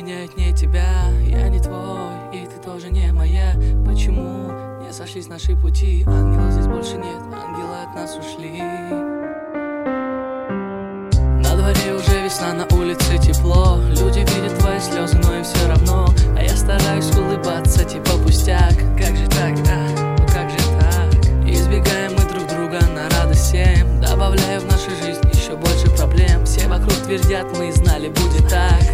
изменяют не тебя. Я не твой, и ты тоже не моя. Почему не сошлись наши пути? Ангелов здесь больше нет, ангелы от нас ушли. На дворе уже весна, на улице тепло. Люди видят твои слезы, но им все равно. А я стараюсь улыбаться, типа пустяк. Как же так, ну как же так? Избегаем мы друг друга на радость всем, добавляя в нашу жизнь еще больше проблем. Все вокруг твердят, мы знали, будет так.